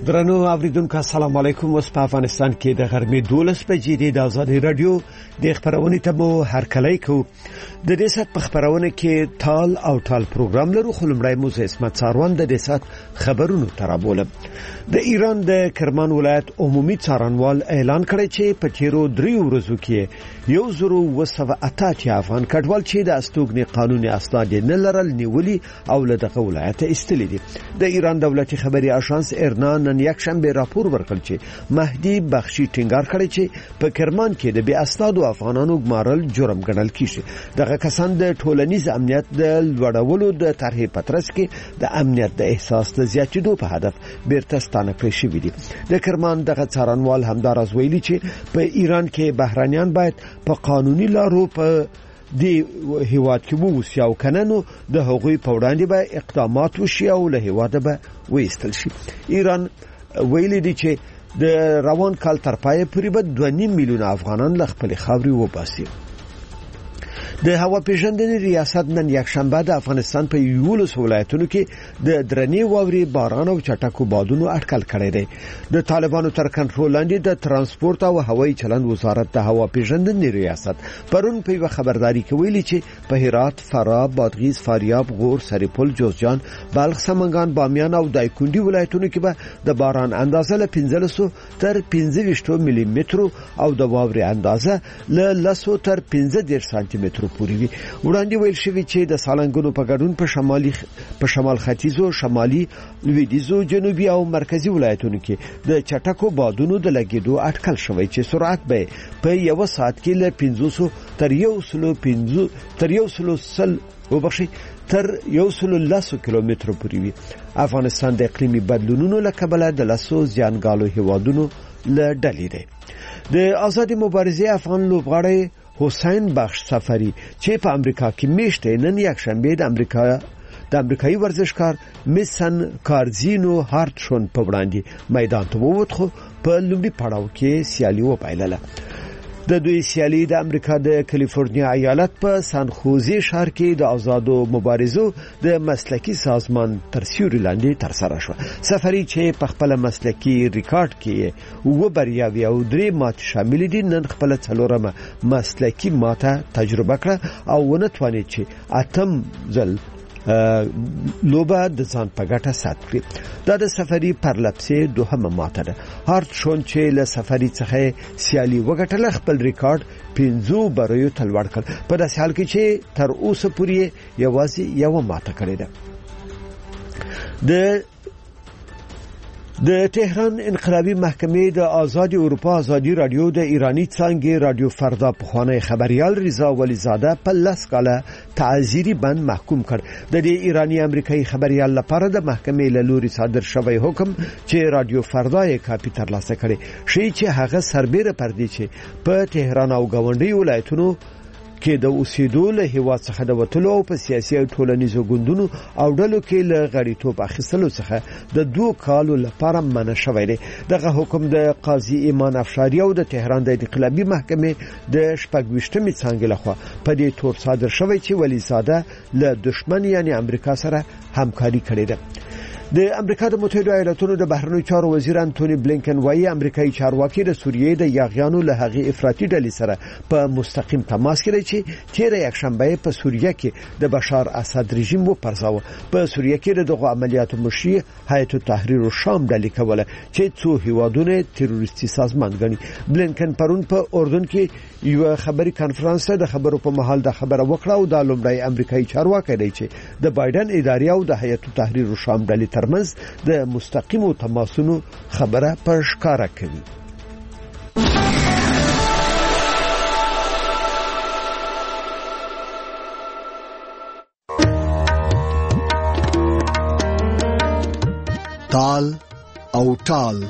درنو اوریدونکو السلام علیکم. اوس په افغانستان کې د غرمې 12 بجې د آزادي رادیو د خبرونې ته مو هرکلی کو. د دې سات په خبرونه کې تال او ټال پروګرام لرو. خلمړای موسی اسمت ساروان د دې سات خبرونو ترابول. د ایران د کرمان ولایت عمومي څارنوال اعلان کړی چې په تیرو 3 ورځو کې 1980 افغان کډوال چې د استوګنې قانوني اسناد نه لرل نیولي او له دغه ولایت ایستلي دي. د ایران دولتي خبري اژانس ایرنا نن یک شنبه راپور ورکړ چې مهدي بخشي ټینګار کړی چې په کرمان کې د بې اسنادو افغانانو ګمارل جرم ګڼل کیږي. دغه کسان د ټولنیز امنیت د لوړولو د طرحې پترس کې د امنیت د احساس د زیاتېدو په هدف بیرته ستانه کړی شوی دي. د کرمان دغه څارنوال همدارز ویلي چې په ایران کې بهرانيان باید په قانوني لارو په دی هیواد کې ووسی او کننو د حقوقي په وړاندې به اقدامات وشي او له هیواده به وېستل شي. ایران ویلي دی چې د روان کال تر پای پورې به 2.5 میلیون افغانان له خپل خاورې وباسي. د هوا پیژندنې ریاست نن یک شنبه د افغانستان په 11 ولایتونو کې د درنې واوري باران او چټکو بادونو اټکل کړی دی. د طالبانو تر کنټرول لاندې د ترانسپورت او هوایي چلند وزارت د هوا پیژندنې ریاست پرون په خبرداري کې ویلي چې په هرات، فراه، بادغیس، فاریاب، غور، سرپل، جوزجان، بلخ، سمنګان، بامیان او دایکنډي ولایتونو کې به د باران اندازه له 15 تر 25 ملي متر او د واوري اندازه له 10 تر 15 سانتي متر پورې وي. وړاندې ویل شوی چې د سالنګونو په ګډون په شمال ختیځو، شمالي، لویدیځو، جنوبي او مرکزی ولایتونو کې د چټکو بادونو د لګیدو اټکل شوی چې سرعت به په یو ساعت کې له 500 تر 110 کیلومتر پورې وي. افغانستان د اقلیمي بدلونونو له کبله د لاسو زیانګالو هیوادونو له ډلې دی. د آزادي مبارزې افغان لوبغاړی حسین بخش سفری چې په امریکا کې میشته نن یک شنبه د امریکایي ورزشکار میسن کارزینو هارتشون په وړاندې میدان ته ووت، خو په لومړي پړاو کې سیالي وپایله. د دوی سیالي د امریکا د کالیفورنیا ایالت په سان خوزه ښار کې د آزادو مبارزو د مسلکی سازمان تر سیوري لاندې ترسره شو. سفری چې په خپل مسلکی ریکارډ کې و بریاوي او 3 مات شامل دي، نن خپل څلورمه مسلکی ماته تجربه کړه او ونه توانید چې اتم ځل لوبه د ځان په ګټه سات کړي. دا د سفری پرلپسې دوهمه ماته ده. هارتشون چې له سفری څخه سیالي وګټله خپل ریکارډ 15 بریو ته لوړ کړ، په داسې حال کې چې تر اوسه پورې یوازې یو ماته کړې ده. د تهران انقلابی محکمې د آزادی اروپا آزادی رادیو د ایرانی څنګه رادیو فردا پخوانی خبريال رضا ولیزاده په 10 کاله تعزیری بند محکوم کړ. د ایرانی امریکایي خبريال لپاره د محکمې له لوري صادر شوی حکم چې رادیو فردا یې کاپی ترلاسه کړي شي چې هغه سربېره پردي چې په تهران او گاونډي ولایتونو کې د اوسېدو له هیواد څخه د وټلو او په سیاسي او ټولنیزو ګوندونو او ډلو کې له غړیتوب اخیستلو څخه د 2 کالو لپاره منع شوی دی. دغه حکم د قاضي ایمان افشاری او د تهران د انقلابی محکمې د 26مې څنګه لخوا په دې تور صادر شوی چې ولیزاده له دشمن یعنی امریکا سره همکاري کړې ده. د امریکا د متحده ایالاتونو د بهرنیو چارو وزیر انټونی بلینکن وايي امریکایي چارواکي د سوریې د یاغیانو له هغې افراطي ډلې سره په مستقیم تماس کې دي چې تیر یک شنبه په سوریه کې د بشار اسد رژیم وپرځاوه. په سوریه کې دغه عملیاتو مشري هیئت تحریر الشام ډلې کوله چې څو هیوادونه تروریستي سازمان ګڼي. بلینکن پرون په اردن کې یو خبري کانفرنس د خبرو په محل د خبره وکړه او د لومړی امریکایي چارواکي دی چې د بایدن ادارې او د هیئت تحریر الشام ډلې ترمنځ د مستقیمو تماسونو خبره په ښکارا کوي. تال او ټال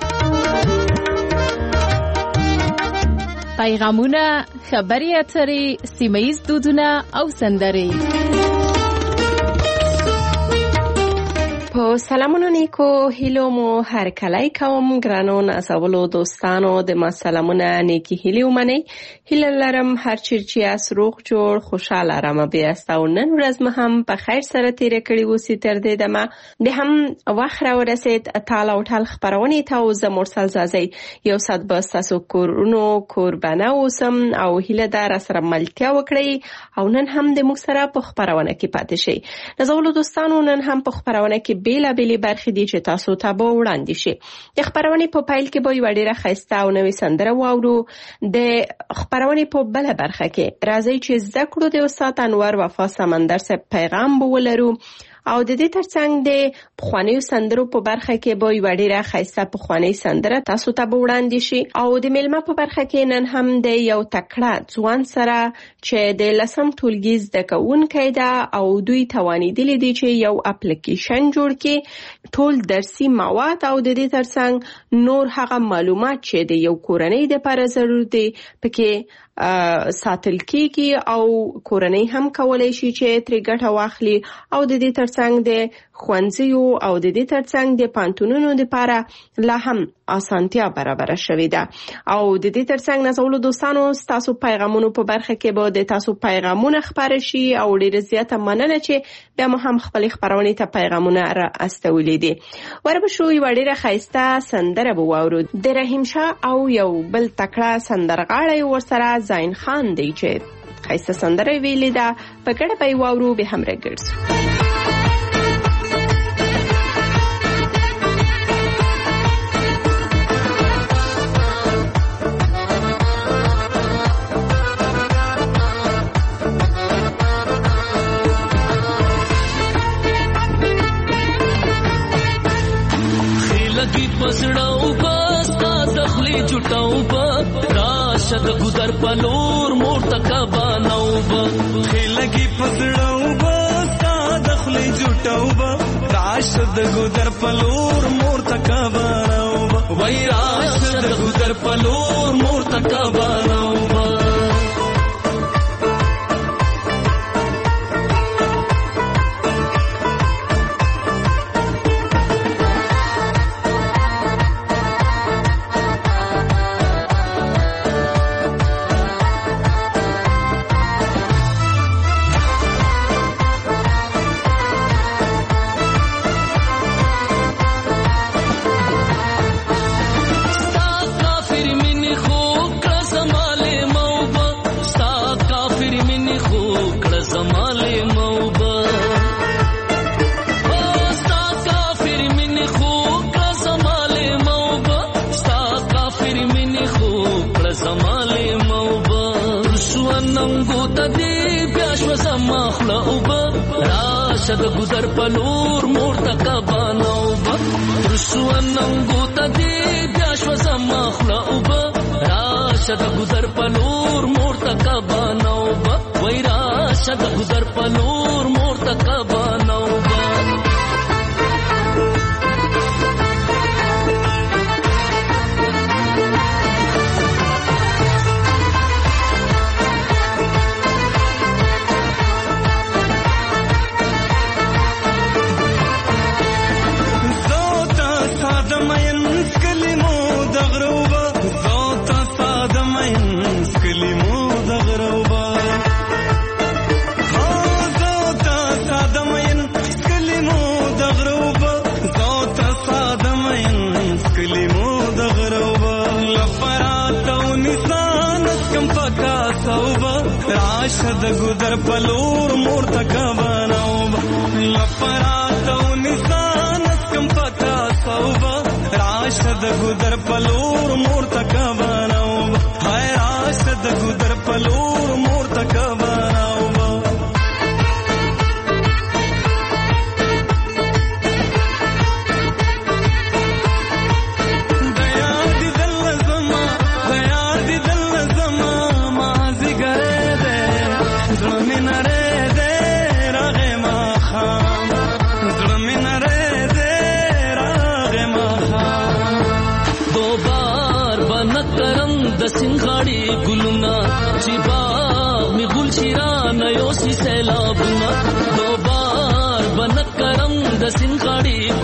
پیغامونه، خبري اترې، سیمه‌ییز دودونه او سندرې. په سلامونو نیکو هیلو مو هر کله کوم ګرانو نازولو دوستانو د ما سلامونه نیکی هیلو منی هیله لرم هر چیرچی اس روغ جوړ خوشاله آرام بیاست او نن ورځ مې هم په خیر سره تیر کړی وسی تر دې دمه د هم واخره ورسید ټال او ټال خبرونه ته او ز مرسل زازي یو صد بس تاسو کورونو قربانه اوسم او هیله دار سره ملتیا وکړي او نن هم د موږ سره په خبرونه کې پاتې شي نازولو دوستانو نن هم په خبرونه کې بیلا بیلی برخې دي چې تاسو ته به وړاندې شي د خبرونې په پایل کې به یو ډیره ښایسته او نوې سندره واورو د خبرونې په بل برخه کې راځي چې زده کړو د استاد انور وفا سمندر صاحب پیغام به ولرو او د دې ترڅنګ د پخوانیو سندرو په برخه کې به یو ډیره ښایسته پخوانی سندره تاسو ته به وړاندې شي او د میلمه په برخه کې نن هم د یو تکړه ځوان سره چې د لسم ټولګي زده کوونکی ده او دوی توانیدلی دي چې یو اپلیکیشن جوړ کړي ټول درسي مواد او د دې ترڅنګ نور هغه معلومات چې د یو کورنۍ لپاره ضروري دي پکې ساتل کیږي او کورنۍ هم کولای شي چې تر ګټه واخلي او د دې ترڅنګ د خوانځیو او د دې ترڅنګ د پانتونونو لپاره لا هم اسانتیا برابر شوې ده او د دې ترڅنګ نازولو دوستانو تاسو پیغامونو په برخه کې به د تاسو پیغامونه خبر شي او ډیر زیاته مننه چې بیا مو هم خپل خبرونه ته پیغامونه را استولې دي وربه شو یو ډیره ښایسته سندره به واورو د رحیم شاه او یو بل تکړه سندرغاړی ورسره زاین خان دی چې ښایسته سندره ویلې ده په ګډه به واورو به هم راګرځو پسړاو بس تا دخلی جټاو با راشد گذر پلور مور تکباناو با خلګي پسړاو بس تا دخلی جټاو با راشد گذر پلور مور تکباناو با وای راشد گذر پلور مور تکباناو با راشد گذر پلور مور تکباناو با رسواننگو تا دی بیاشو زماخلاو با راشد گذر پلور مور تکباناو با وی راشد گذر پلور مور تکباناو با راشد گذر پلور مور تکباناو با لپرات او نسان کم پتا صوبا راشد گذر پلور مور تکباناو با ہائے راشد گذر پلور مور تکباناو با सिंघाड़ी गुलना चिबा में गुल शिराना योसी सैलाबना दो बार बनक करम द सिंघाड़ी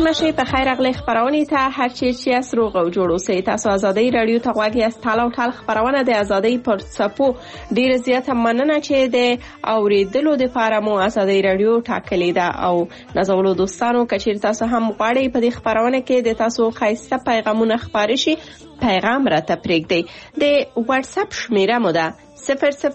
مشي په خیر اغلی خبرونه ته هر چی از روغ او جوړ اوسئ. تاسو ازادي رادیو ته غواړئ از تاله او ټال خبرونه د ازادي پر صفو ډیر زیاته مننه چې د اوریدلو د فارمو ازادي رادیو ټاکلې ده او نازولو دوستانو کچیر تاسو هم غواړئ په دې خبرونه کې د تاسو خاصه پیغامونه خبرې شي پیغام را ته پرېږدئ. د واتس اپ شمیره مو ده 0042022112401501.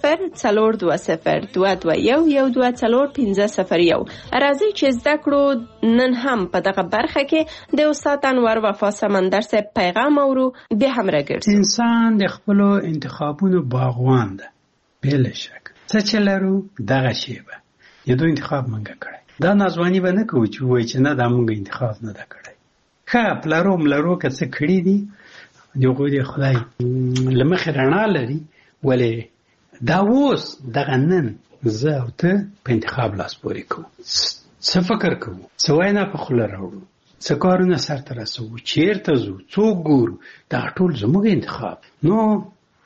راځي چې زده کړو نن هم په دغه برخه کې د استاد انور وفا سمندر صاحب پیغام اورو به هم راګرځي. انسان د خپل انتخابونو باغوان ده بل شک څه چلرو دغه شی به یو انتخاب منګه کړی دا نازوانی به نه کوي چې وای چې نه دا مونږ انتخاب نه دا کړی ښه پلارو که څه کړی دي دغه دی خدای لمخ رڼا لري ولې دا اوس دغه نن زه او ته په انتخاب لاس پورې کوو څه فکر کوو څه وینا په خوله راوړو څه کارونه سرته رسوو چیرته ځو څوک ګورو دا ټول زموږ انتخاب. نو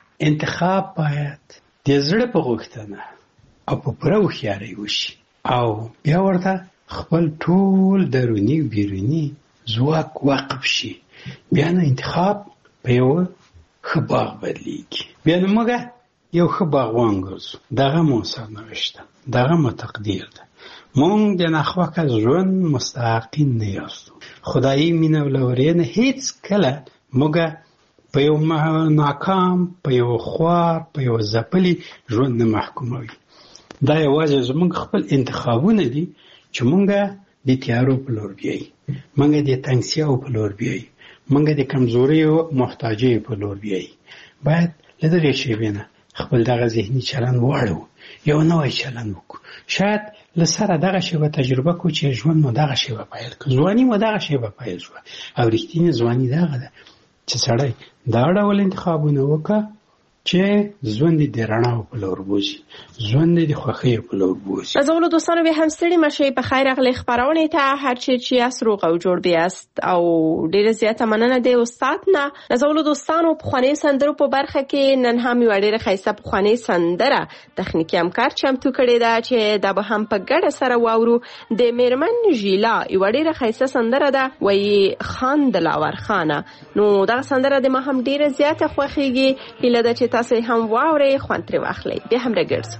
انتخاب باید د زړه په غوښتنه او په پوره هوښیارۍ وشي او بیا ورته خپل ټول دروني بیروني ځواک وقف شي. بیا نو انتخاب په یو ښه باغ بدلیږي. بیا نو موږ یو ښه باغوان ګرځو. دغه مو سرنوشت ده دغه مو تقدیر ده. مونږ د ناخوښه ژوند مستحقین نه یاستو. خدایي مینه او لورینه هیڅ کله موږ په یو ناکام په یو خوار په یو ځپلي ژوند نه محکوموي. دا یوازې زموږ خپل انتخابونه دي چې مونږ د تیارو په لور بیایي مونږ د تنګسیاو په لور بیایي مونږ د کمزورۍ او محتاجۍ په لور بیایي. باید له دغې شیبې نه خپل دغه ذهني چلند واړو یو نوی چلند وکړو. شاید له سره دغه شیبه تجربه کړو چې ژوند مو دغه شیبه پیل کړو ځواني مو دغه شیبه پیل شوه او رښتینې ځواني دغه ده چې سړی دا ډول انتخابونه وکړه چې ژوند د رڼا په لور بوزي ژوند د خوښۍ په لور بوزي. نازولو دوستانو به هم ستړي مشي په خیر اغلی خبرونه ته هر چی از روغ او جوړ بیاست او ډیره زیاته مننه د استاد نه. نازولو دوستانو په خواني سندرو په برخه کې نن هم یو ډیره خاصه په خواني سندره تخنیکی همکار چمتو کړی دا چې دا به هم په ګډه سره واورو. د میرمن ژیلا یو ډیره خاصه سندره ده وای خان دلاور خانه. نو دا سندره د ما هم ډیره زیاته خوښیږي. هیله ده چې تاسو هم واورئ خوند ترې واخلئ. بیا هم راګرځو.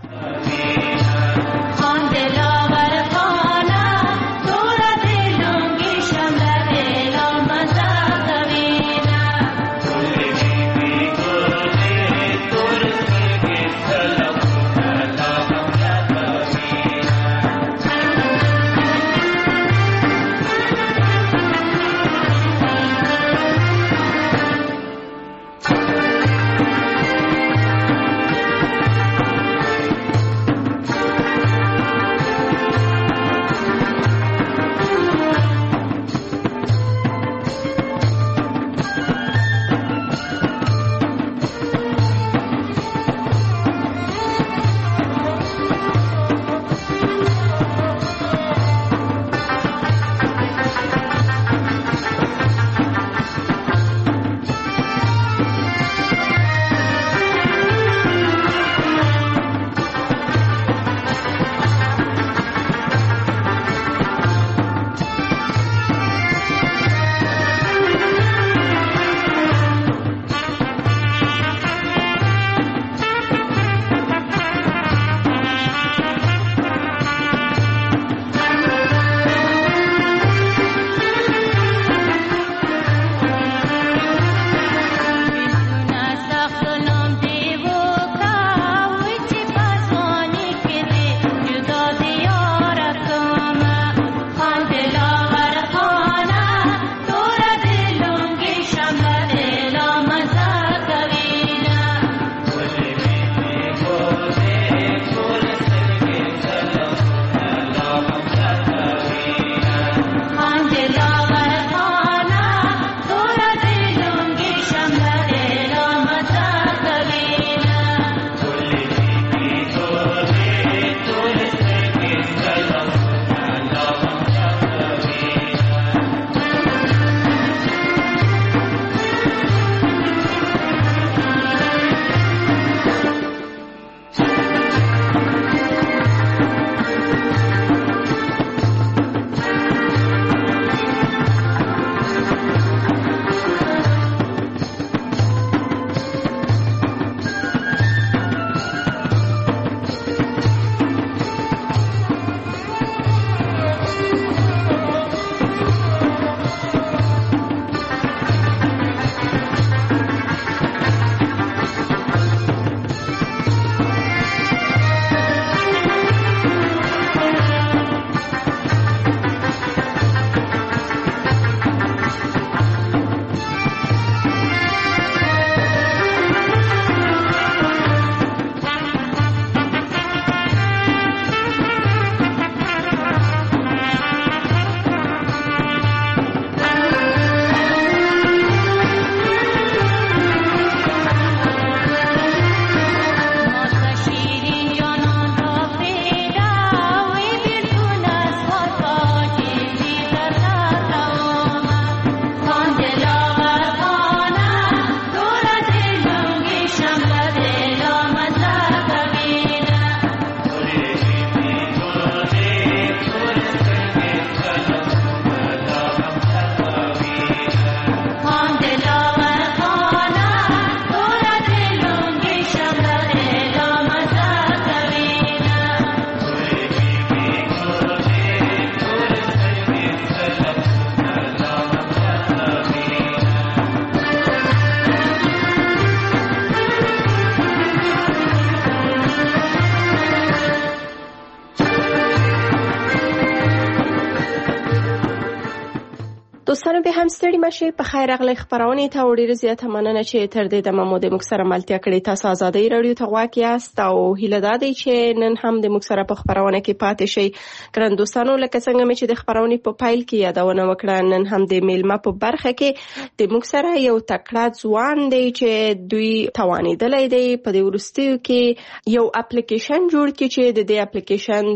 دوستانو به هم ستړي مشه په خیر راغلی خبرونه ته وړي زیاته مننه چې تر دې د مو د مکسره ملتیا کړی تاسو آزادۍ رادیو ته غواړئ یاست او هیله ده چې نن هم د مکسره په خبرونه کې پاتې شي. ګران دوستانو لکه څنګه چې د خبرونه په پایل کې یادونه وکړه نن هم د میلمه په برخه کې د مکسره یو تکړه ځوان دی چې دوی توانیدلې دی په د ورستیو کې یو اپلیکیشن جوړ کړي چې د دې اپلیکیشن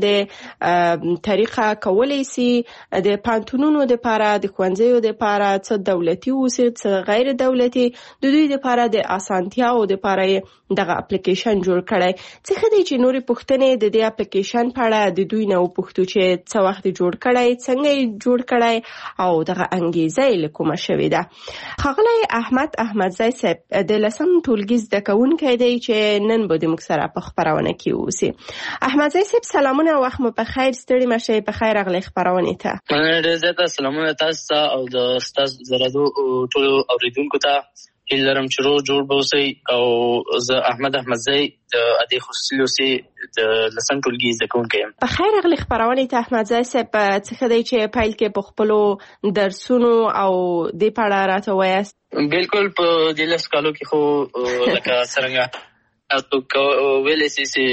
د طریقه کولای شي د پانتونونو د لپاره د ښوونځیو د لپاره څه دولتي اوسي څه غیر دولتي د دوی لپاره د اسانتیا او د لپاره دغه اپلیکیشن جوړ کړي. څه خدای چې نوري پښتنې د دې اپلیکیشن په اړه د دوی نه پوښتو چې څه وخت جوړ کړي څنګه جوړ کړي او دغه انګیزه یې کومه شوې ده. ښاغلی احمدزی صاحب د لسم ټولګي زده کوونکی دی چې نن به د موږ سره په خبرونه کې اوسي. احمدزی صاحب سلامونه او وخت مو په خیر ستړي مشه په خیر راغلی خبرونه ته. ډېر زیاته سلامونه تاسو او د ستاسو زرادو ټول اوریدونکو ته هیله لرم چې روغ جوړ به اوسئ او زه احمدزی د ادي خصوصي اوسئ د لسم ټولګي زده کوونکی یم. په خیر راغلی خبرونه ته احمدزی صاحب څه خدای چې پیل کې په خپلو درسونو او د پاړه راته وایست. بالکل په د لس کالو کې خو لکه څنګه تاسو ویلې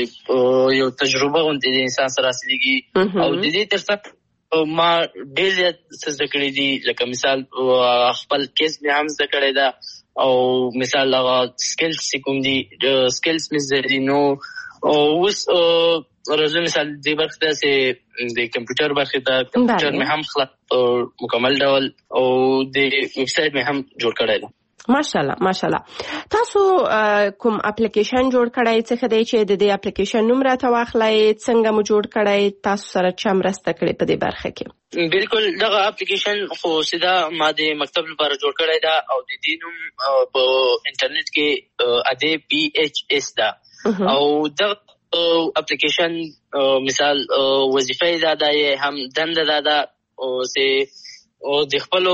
چې یو تجربه غونډه د انسان سره رسیدږي او د دې ترڅنګ ما ډېر څه زده کړي دي لکه مثال خپل کیس مې هم زده کړی ده او مثال هغه سکلز کوم دي سکلز مې زده دي نو اوس راځو مثال دې برخه ته چې د کمپیوټر برخه ته کمپیوټر مې هم خلاص مکمل ډول او د ویب سایټ مې هم جوړ کړی ده. ماشاءالله تاسو کوم اپلیکیشن جوړ کړای څه خدای چې د دې اپلیکیشن نوم راته واخلای څنګه مو جوړ کړای تاسو سره چم راسته کړی په دې برخه کې. بالکل دغه اپلیکیشن خو سیده ما د مکتب لپاره جوړ کړی دا او د دې نوم په انټرنیټ کې اده PHS دا او دغه اپلیکیشن مثال وظیفه دا هم دنده دا او سه او د خپل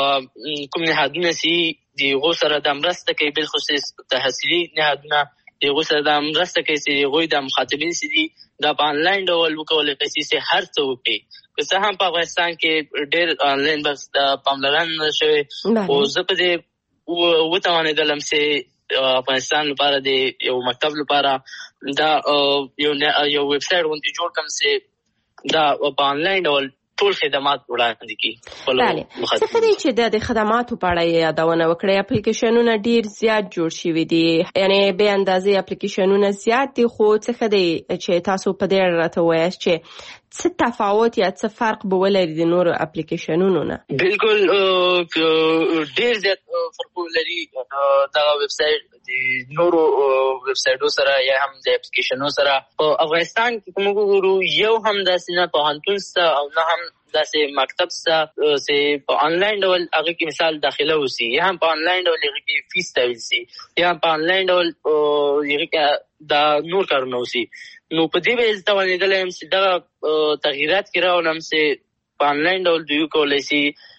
کوم نهادونه سي دی غو سره د مرسته کوي بل خصوص تحصیلي نهادونه دی غو سره د مرسته کوي چې غوي د مخاطبین سي دي د انلاین ډول وکولای شي چې هر څه وکړي که څه هم په افغانستان کې ډېر انلاین بس د پاملرنه شوی او زه په دې وتوانېدلم چې افغانستان لپاره د یو مکتب لپاره دا یو ویب سایټ غونډه جوړ کړم چې دا په انلاین ډول ټول خدمات وړاندې کړي. بله څه خدای چې د خدماتو په اړه یادونه وکړي اپلیکیشنونه ډیر زیات جوړ شوي دي یعنی به اندازې اپلیکیشنونه زیات دي خو څه خدای چې تاسو په دې اړه راته وایاست چې څه تفاوت یا څه فرق به ولري د نورو اپلیکیشنونو نه؟ بالکل ډیر زیات فرق لري دا ویب سایټ د نورو ویب سایټونو سره یا هم د اپلیکیشنونو سره. په افغانستان کې کوم ګورو یو هم داسې نه پوهنتون سره او نه هم داسې مکتب سره چې په انلاین ډول هغه کې مثال داخله وسی یا هم په انلاین ډول هغه کې فیس تاویل سي یا هم په انلاین ډول هغه کې دا نور کارونه وسی. نو په دې وجه توانېدل هم چې دا تغیرات کې راولم چې په انلاین ډول دوی کولای شي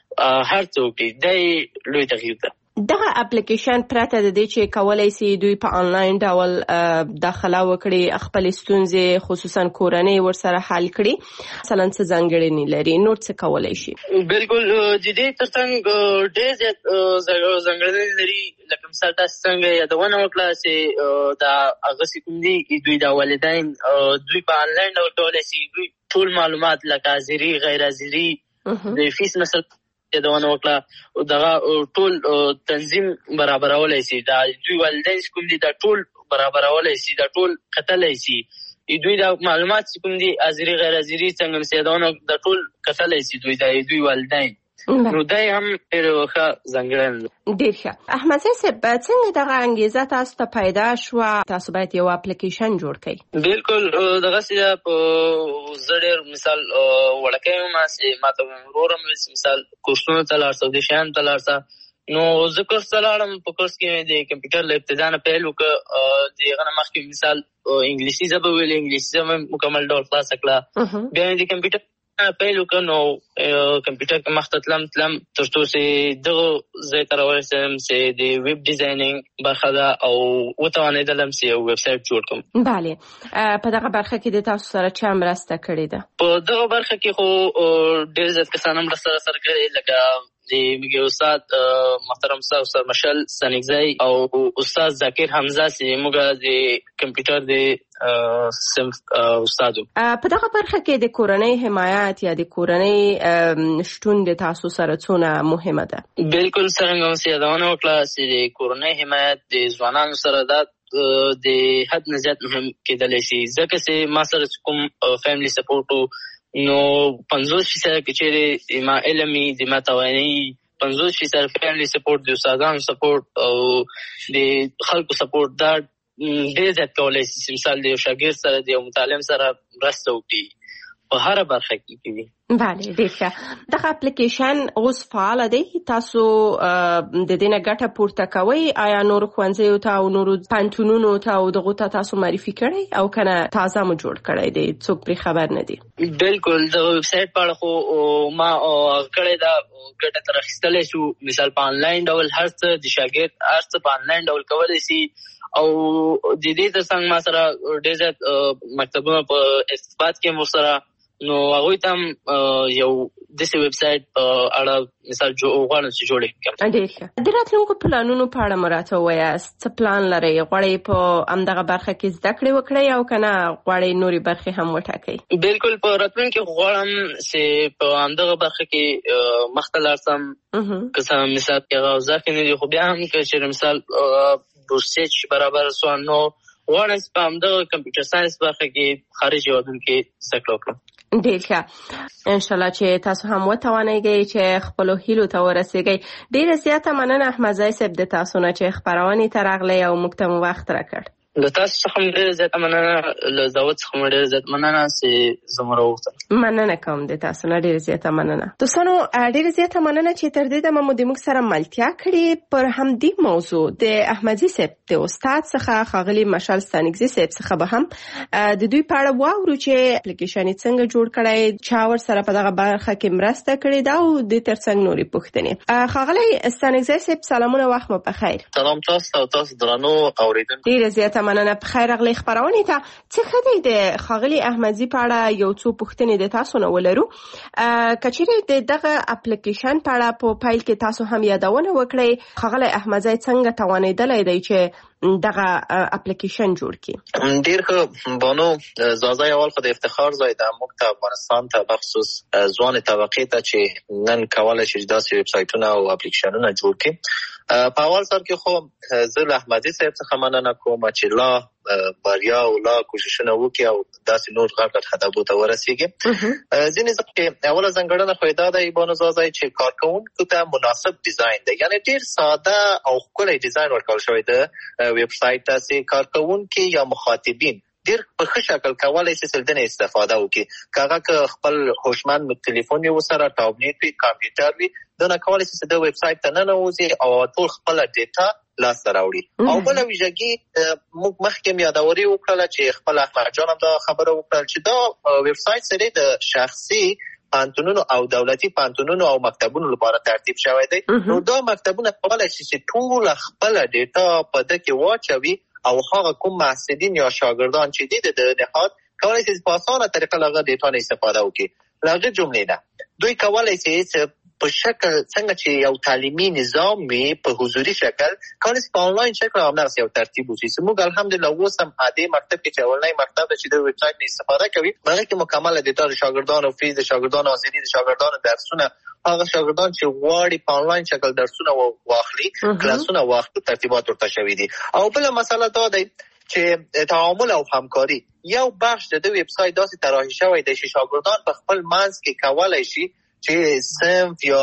هر څوک دې لوی تغیر ده. دغه اپلیکیشن پرته د دې چې کولای شي دوی په انلاین ډول داخله وکړي خپل ستونزې خصوصا کورنۍ ورسره حل کړي مثلا څه ځانګړنې لري نور څه کولای شي؟ بالکل د دې ترڅنګ ډېر زیات ځانګړنې لري لکه مثال تاسو څنګه یادونه وکړه چې دا هغه کوم دي دوی د والدین دوی په انلاین ډول کولای شي دوی ټول معلومات لکه حاضري غیر حاضري د فیس مثلا یادونه وکړه او دغه ټول تنظیم برابرولای شي دا دوی والدین کوم دي دا ټول برابرولای شي دا ټول کتلای شي دوی دا معلومات کوم دي حاضري غیر حاضري څنګه سیدونه دا ټول کتلای شي دوی والدین نو دای هم ښه ځانګړنه ډېر ښه. احمدزی صاحب څنګه دغه انګیزه تاسو ته پیدا شوه تاسو باید یو اپلیکیشن جوړ کړئ؟ بالکل دغه څه په زړه مثال وړکې ما سي ماته ورورم مثال کورسونو ته لاړ د شان ته لاړ نو زه کورس ته لاړم په کورس کې د کمپیوټر له ابتدا نه پیل وکړ دغه مخکې مثال انګلیسي ژبه ویل انګلیسي ژبه مکمل ډول خلاص کړه بیا د کمپیوټر پیل وکړ نو کمپیوټر کې مخته تلم تر څو چې دغه ځای ته راورسېدم چې د ویب ډیزاینینګ برخه ده او وتوانېدلم چې یو ویب سایټ جوړ کړم. بله په دغه برخه کې د تاسو سره چا مرسته کړې ده؟ په دغه برخه کې خو ډېر زیات کسان هم مرسته سره کړې لکه د استاد محترم استاد مشل سنگزی او استاد ذکر حمزه چې موږ د کمپیوټر د صنف استادو. په دغه برخه کې د کورنۍ حمایت یا د کورنۍ شتون د تاسو سره څونه مهمه ده؟ بالکل څنګه چې یادونه وکړه چې د کورنۍ حمایت د ځوانانو سره ده د حد نه زیات مهم کېدلی شي، ځکه چې ما سره کوم فیملی سپورټ نو 50% کې چې ما علمي د ما توانایي 50% فیملی سپورټ د استادانو سپورټ او د خلکو سپورټ دا ډېر زیات کولی شي. مثال د یو شاګرد سره د یو متعلم سره مرسته وکړي په هر برخه کې کوي. بله ډېر ښه. دغه اپلیکیشن اوس فعال دی، تاسو د دې نه ګټه پورته کوئ؟ آیا نور ښوونځیو ته او نورو پوهنتونونو ته او دغو ته تاسو معرفي کړی او کنه تازه مو جوړ کړی دی څوک پرې خبر نه دی؟ بالکل د ویب سایټ په اړه خو ما کړی دا ګټه تر اخیستلی شو. مثال په آنلاین ډول هر څه د شاګرد هر څه په آنلاین ډول کولی شي او د دې تر څنګ ما سره ډېر زیات مکتبونه په ارتباط کې مو سره نو هغوی ته هم یو داسې ویب سایټ په اړه مثال غواړم چې جوړ کړم. ډېر ښه. د راتلونکو پلانونو په اړه مو راته ووایاست، څه پلان لرئ؟ غواړئ په همدغه برخه کې زده کړې وکړئ او که نه غواړئ نورې برخې هم وټاکئ؟ بالکل په راتلونکي کې غواړم چې په همدغه برخه کې مخته لاړ شم. که څه مثال کې هغه اوضاع کې نه دي، خو بیا هم که چېرې مثال بورسیج برابر سو نو غواړم چې په همدغه کمپیوټر ساینس برخه کې خارج هېوادونو کې زده کړه وکړم. ډېر ښه. انشاءالله چې تاسو هم وتوانیږئ چې خپلو هیلو ته ورسیږئ. ډېره زیاته مننه احمدزی صاحب د تاسو نه چې خپرونې ته راغلی او موږ ته مو وخت راکړ. له تاسو څخه هم ډېره زیاته مننه، له دعوت څخه هم ډېره زیاته مننه چې زه مو راوغوښتم. مننه کوم د تاسو نه، ډېره زیاته مننه. دوستانو ډېره زیاته مننه چې تر دې دمه مو د موږ سره ملتیا کړې. پر همدې موضوع د احمدزي صاحب د استاد څخه ښاغلي مشل سنگزي صاحب څخه به هم د دوی په اړه واورو چې اپلیکیشن یې څنګه جوړ کړی، چا ورسره په دغه برخه کې مرسته کړې ده او د تر څنګ نورې پوښتنې. ښاغلی سنگزي صاحب سلامونه، وخت مو پخیر. سلام تاسو او تاسو درنو اوریدونکو. ډېره زیاته مننه. په خیر راغلی خپرونې ته. څه ښه دی د ښاغلي احمدزي په اړه یو څو پوښتنې د تاسو نه ولرو. که چیرې د دغه اپلیکیشن په اړه په پیل کې تاسو هم یادونه وکړئ، ښاغلی احمدزي څنګه توانېدلی دی چې دغه اپلیکیشن جوړ کړي؟ ډېر ښه بانو زازا، اول خو د افتخار ځای ده موږ ته افغانستان ته بخصوص ځوانې طبقې ته چې نن کولی شي داسې ویب سایټونه او اپلیکیشنونه جوړ کړي. په اول سر کې خو زه له احمدزي صاحب څخه مننه کوم چې لا بریا او لا کوششونه وکړي او داسې نور غټ غټ هدفونو ته ورسېږي. ځینې ځکه چې اوله ځانګړنه خو یې دا ده بانو زازا چې کارکوونکو ته مناسب ډیزاین دی، یعنې ډېر ساده او ښکلی ډیزاین ورکول شوی ده ویب سایټ ته چې کارکوونکي یا مخاطبین ډېر په ښه شکل کولی شي سلدنې استفاده وکړي. که هغه که خپل هوشمند ټلیفون یې ورسره ټابلیټ وي، کمپیوټر وي، دونه کولی شي چې د ویب سایټ ته ننوځي او ټول خپله ډیټا لاسته راوړي. او بله ویژګي موږ مخکې هم یادوري وکړله چې خپل احمد جان هم دا خبره وکړل چې دا ویب سایټ سره د شخصي پوهنتونونو او دولتي پوهنتونونو او مکتبونو لپاره ترتیب شوی دی. نو دا مکتبونه کولی شي چې ټوله خپله ډیټا په ده کې واچوي او هغه کوم محصلین یا شاګردان چې دي د نهاد کولی شي په اسانه طریقه له هغه ډیټا نه استفاده وکړي. له هغې جملې نه دوی کولی شي چې په شکل څنګه چې یو تعلیمي نظام وي په حضوري شکل کولی شي په آنلاین شکل همدغسې یو ترتیب وشي. موږ الحمدلله اوس هم دې مکتب کې چې اولنی مکتب ده چې د ویب سایټ نه استفاده کوي، هغې کې مکمله ډیټا د شاګردانو فیس، د شاګردانو حاضري، د شاګردانو درسونه، هغه شاګردان چې غواړي په آنلاین شکل درسونه واخلي، کلاسونه واخلي، ترتیبات ورته شوي دي. او بله مسله دا دی چې تعامل او همکاري یو بخش د ویب سایټ داسې طراحي شوی دی چې شاګردان په خپل منځ کې کولی شي چې صنف یا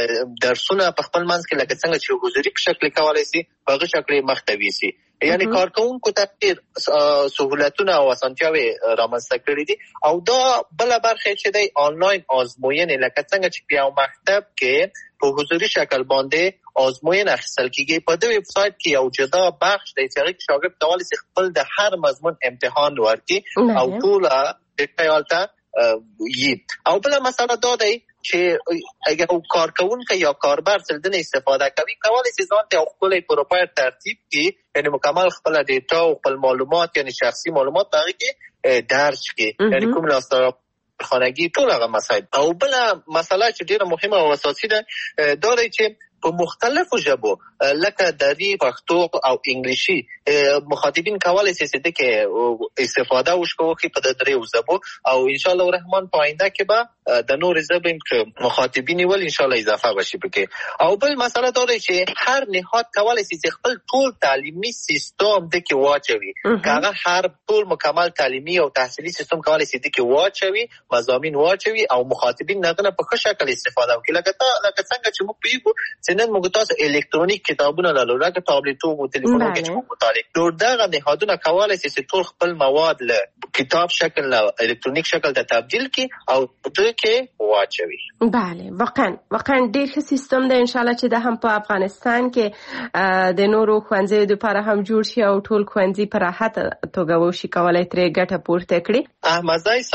درسونه په خپل منځ کې لکه څنګه چې حضوري په شکل کولی شي په هغه شکل یې مخته ویسي. یعنی کارکوونکو ته ډېر سهولتونه او اسانتیاوې رامنځته کړي دي. او دا بله برخه چې دی آنلاین ازموینې لکه څنګه چې په یو مکتب کې په حضوري شکل باندې ازموینه اخیستل کېږي، په دې ویب سایټ کې یو جدا بخش دی چې هغې کې شاګرد کولی شي خپل د هر مضمون امتحان ورکړي او ټوله ډیټا هلته وي. او بله مسله دا دی چې اگر کارکوونکی یا کاربر سلدنې استفاده کوي کولی شي ځان ته یو ښکلی پروفایل ترتیب کړي، یعنې مکمل خپله ډیټا او خپل معلومات یعنې شخصي معلومات په هغې کې درج کړي، یعنې کوم لاسته خانگی ټول هغه مسایل. او بل مسله چې ډیره مهمه او اساسي ده دا دی چې په مختلفو ژبو لکه دری، پښتو او انګلیسي مخاطبین کولای شي چې دغه استفاده وکړي په دریو ژبو او ان شاء الله الرحمن په آینده کې به د نور ژبو مخاطبین ول ان شاء الله اضافه وشي پکې. او بل مسله دا دی چې هر نهاد کولای شي چې خپل ټول تعلیمي سیستم دغه واچوي، هغه هر ټول مکمل تعلیمي او تحصیلي سیستم کولای شي دغه واچوي، مضامین واچوي او مخاطبین نه په ښه شکل استفاده وکړي. لکه څنګه چې موږ پیږو نن موږ تاسو الکترونیک کتابونه لرو، لکه ټابلیټو او ټلیفونونو کې چې موږ مطالعه کوو، دغه نهادونه کولای شي چې ټول خپل مواد له کتاب شکل له الکترونیک شکل ته تبدیل کړي او دغه واچوي. بله، واقعا ډیر ښه سیستم دی. ان شاء الله چې د هم په افغانستان کې د نورو ښوونځیو لپاره هم جوړ شي او ټول ښوونځي په راحت توګه وشي کولای ترې ګټه پورته کړي. احمدزی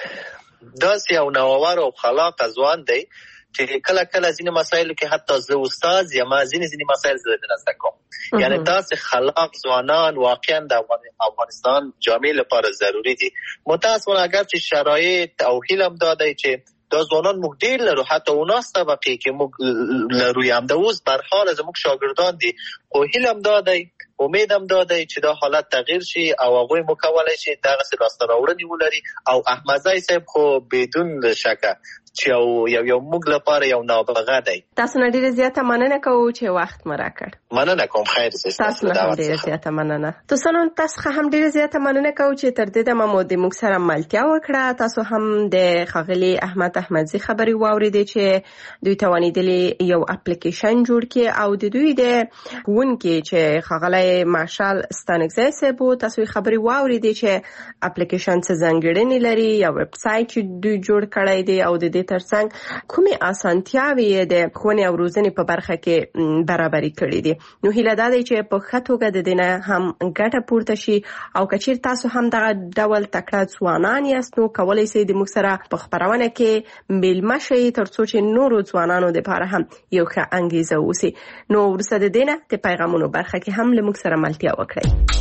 صاحب داسې یو نوآور او خلاق ځوان دی چې کله ځینې مسایلو کې حتی زه استاد یم، ځینې مسایل زه درسته کوم. یعنی داسې خلاق ځوانان واقعا د افغانستان جامعه لپاره ضروری دي. متاسفانه اگر چې شرایط او هیله هم دا دی چې دا ځوانان موږ ډېر لرو، حتی اوناس طبقې کې موږ لرو، هم د اوس په حال زموږ شاګردان دي، خو هیله هم دا دی، امید هم دا دی چې دا حالت تغییر شي او هغوی مو کولی شي دغسې لاسته راوړنې ولري. او احمدزی صاحب خو بدون شکه چې یو موږ لپاره یو نابغه دی. تاسو نه ډیره زیاته مننه کوو چې وخت مو راکړ. مننه کوم، خیر تاسو نه ډیره زیاته مننه. تاسو هم ډیره زیاته مننه کوو چې تر دې دمه مو د موږ سره ملتیا وکړه. تاسو هم د ښاغلي احمد احمدزي خبرې واورېدې چې دوی توانېدلي یو اپلیکیشن جوړ کړي او د دوی د ښوونکي چې ښاغلی مارشال ستانکزی صاحب تاسو خبرې واورېدې چې اپلیکیشن څه ځانګړنې لري، یا ویب سایټ چې دوی جوړ کړی دی او د دې ترڅنګ کومې اسانتیاوې د ښوونې او روزنې په برخه کې برابرې کړې دي. نو هیله دا دی چې په ښه توګه د دې نه هم ګټه پورته شي او که چیرې تاسو هم دغه ډول تکړه ځوانان یاست نو کولی شئ د موږ سره په خپرونه کې میلمه شئ تر څو چې نورو ځوانانو دپاره هم یو ښه انګیزه واوسي. نو وروسته د دې نه د پیغامونو برخه کې هم له موږ سره ملتیا وکړئ.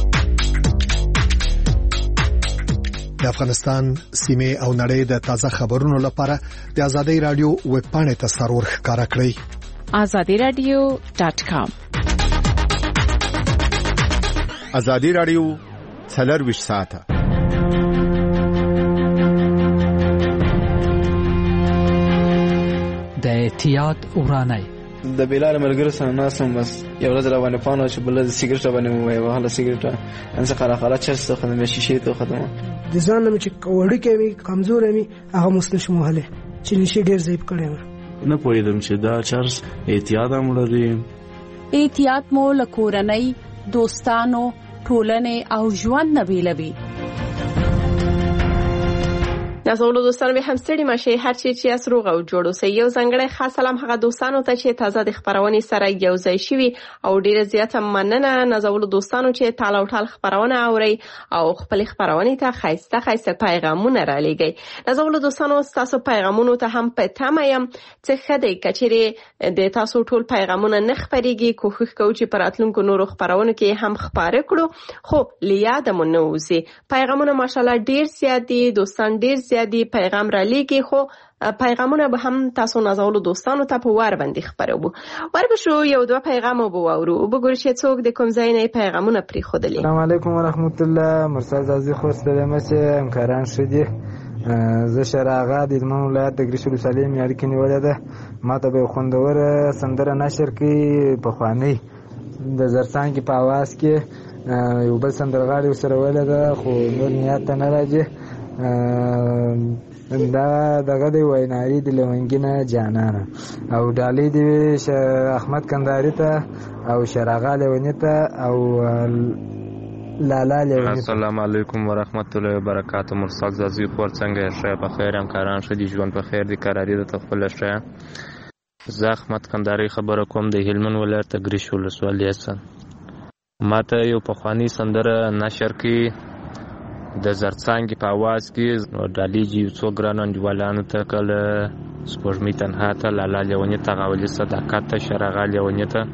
د افغانستان سیمه او نړۍ د تازه خبرونو لپاره د آزادۍ رادیو ویب پاڼې ته سرور ښکارا کړئ. azadiradio.com. آزادۍ رادیو 24 ساعته. د احتیاط ورانه د بلال ملګرو سره ناسم بس یو ورځ را باندې پانو چې بل سیګریټ باندې وای وهله سیګریټ ان څه خلا چرس ته خدمت شي ته خدمت د ځان چې وړي کوي کمزور مي هغه مستشم وهله چې نشي ډیر ضعیف کړي نه پوهیدم چې دا چرس احتیاط هم لري. احتیاط مو لکورنۍ، دوستانو، ټولنې او ژوند نه بیلوي. نازولو دوستانو به هم ستړي مشي، هر چی چې اس روغ او جوړ اوسئ. یو ځانګړی خاص سلام هغه دوستانو ته چې تازه د خبرونې سره یو ځای شوي او ډیره زیاته مننه نازولو دوستانو چې تال او ټال خبرونه اوري او خپل خبرونې ته خایسته پیغامونه را لېږي. نازولو دوستانو تاسو پیغامونو ته هم په تمه يم چې خدای کچېره د تاسو ټول پیغامونه نه خبريږي. کوښښ کوو چې پر اتلونکو نورو خبرونه کې هم خبره کړو، خو لیاد مو نه وځي. پیغامونه ماشاءالله ډیر زیات دي، دوستان ډیر دی پیغام را لیږي، خو پیغامونه به هم تاسو نازولو دوستانو ته په وار باندې خبرو. وربشو یو دوه پیغام وو اورو وګورئ چې څوک د کوم ځای نه پیغامونه پرې خودلې. السلام علیکم ورحمت الله. مرسل زازي خو ستلمه چې همکاران شدي. زه شراغه د هلمند ولایت د ګریشو ولسوالۍ معیاري کې نیولې ده. ما ته به خوندوره سندره نشر کړي په خوانۍ د زرڅانګې په اواز کې یو بل سندرغاړی ورسره ویلی ده خو نور نیت ته نه راځي. دا دغه دی ویناري د لونګینه جانانه او ډالۍ دی احمد کندهاري ته او شراغه لونی ته او لالا لونی. السلام علیکم ورحمت الله وبرکاته. مرسل زازي خور څنګه شه په خیر همکاران شدي ژوند په خیر دي قراری د خپل شه. زه احمد کندهاري خبره کوم د هلمند ولایت ګریشو ولسوالۍ څخه. ماته یو پخوانی سندره نشر کی د زرڅانګې په اواز کې ډالیږي یو څو ګرانو انډیوالانو ته کله سپوږمۍ تنها ته لالا لیوني ته غولي صداقت ته شراغه لیوني ته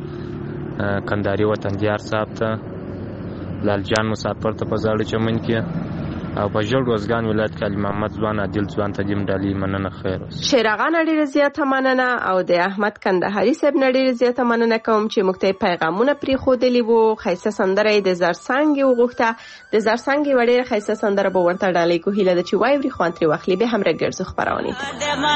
کندهاري وطندیار صاحب ته لال جان مسافر ته په زاړه چمن کې او په جړ روزګان ولایت کې علي محمد ځوان عادل ځوان ته دیم ډالۍ مننه خیر اوسه. شیر اغا ډېره زیاته مننه او د احمد کندهاري صاحب ډېره زیاته مننه کوم چې موږ ته پیغامونه پرېښودلي وو. ښایسته سندره د زرڅانګې وغوښته. د زرڅانګې یوه ډېره ښایسته سندره به ورته ډالۍ کو. هیله ده چې واوري خوند ترې واخلي. بیا هم راګرځو خپرونې ته.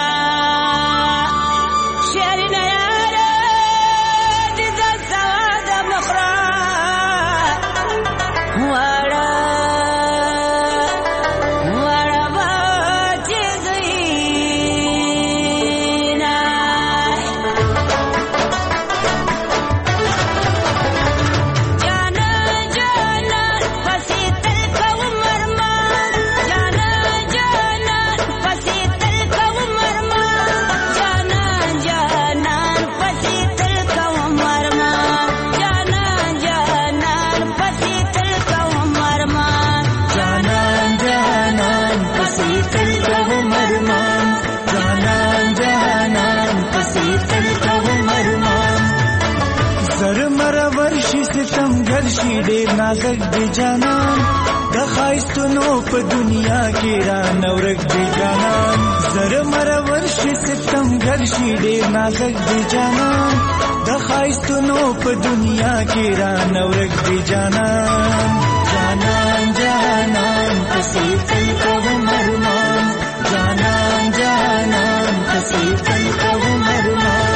ډېر نازک دی جانان د ښایستونو په دنیا کې را نورک دی جانان زر مرور شي ستمګر شي ډېر نازک دی جانان د ښایستونو په دنیا کې را نورک دی جانان جانان جانان پسې تل کوم ارمان جانان جانان پسې تل کوم ارمان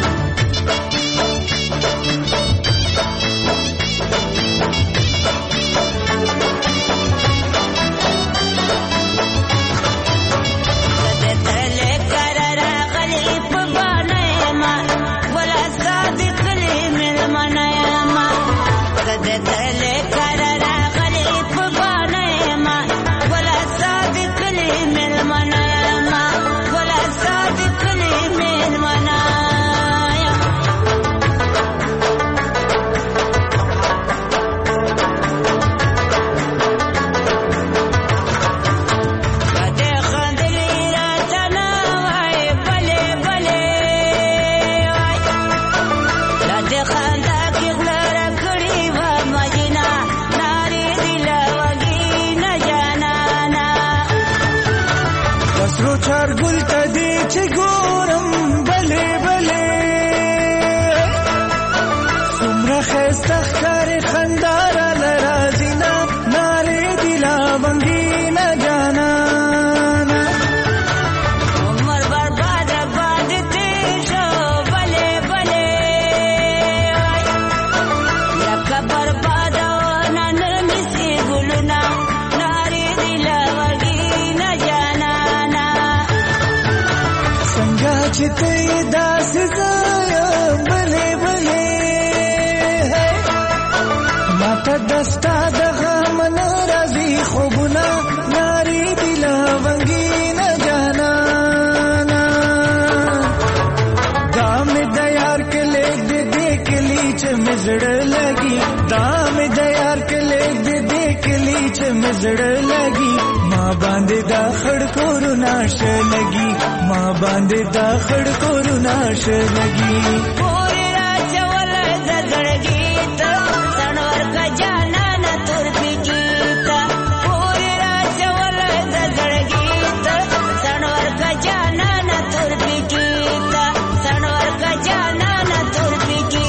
زړه لګي ما باندې دا خړ کورونه شلګي ما باندې دا خړ کورونه شلګي پورې راځول زړګي ته څنور کا جانا نه تور پیږي ته پورې راځول زړګي ته څنور کا جانا نه تور پیږي ته څنور کا جانا نه تور پیږي